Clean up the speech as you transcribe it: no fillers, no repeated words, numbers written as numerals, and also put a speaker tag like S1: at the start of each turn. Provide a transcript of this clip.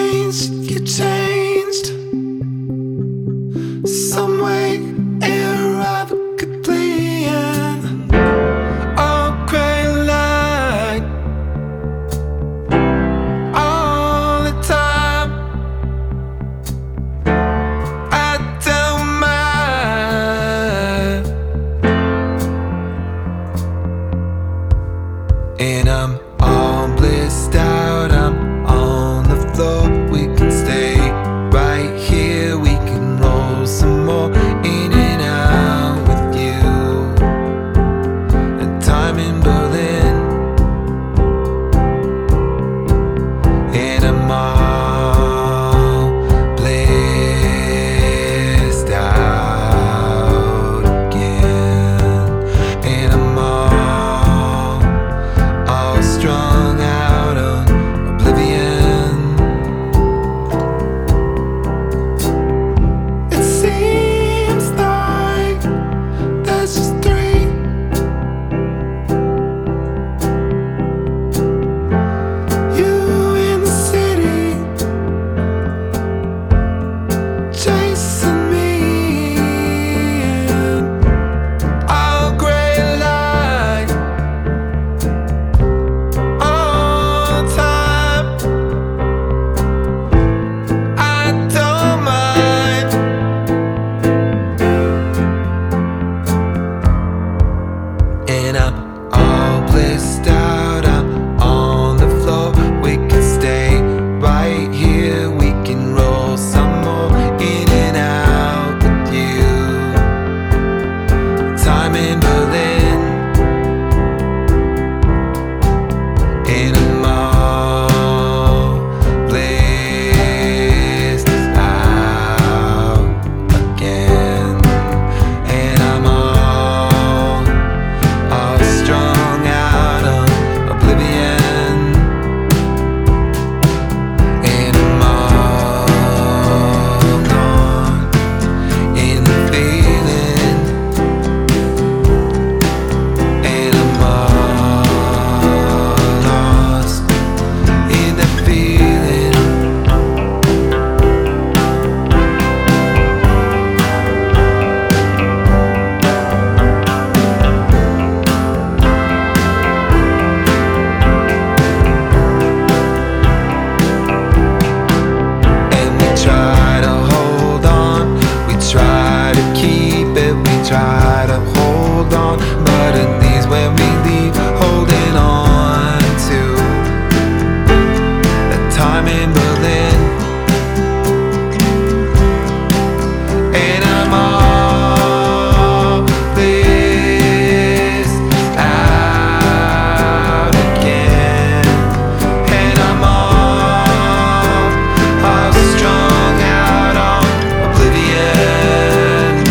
S1: changed, you changed. Some way irrevocably, and all gray light all the time. I don't mind, and I'm all blissed out. I'm on the floor. We can stay right here. We can roll some more in and out with you. And time in Berlin, and I'm all blissed out again. And I'm all strung out on oblivion. It seems like there's just three. You in the city, chasing me, and all gray light all time. I don't mind, and I'm all blissed out. I'm on the floor. We can stay right here. We can roll some more in and out with you. Time in Berlin, and I'm all blissed out again. And I'm all strung out on oblivion. And I'm all gone in the feeling. And I'm all lost in the feeling. And we try to hold on, we try to keep it, we try to hold on, but it leaves when we leave, holding on to that time in Berlin. And I'm all blissed out again. And I'm all strung out on oblivion.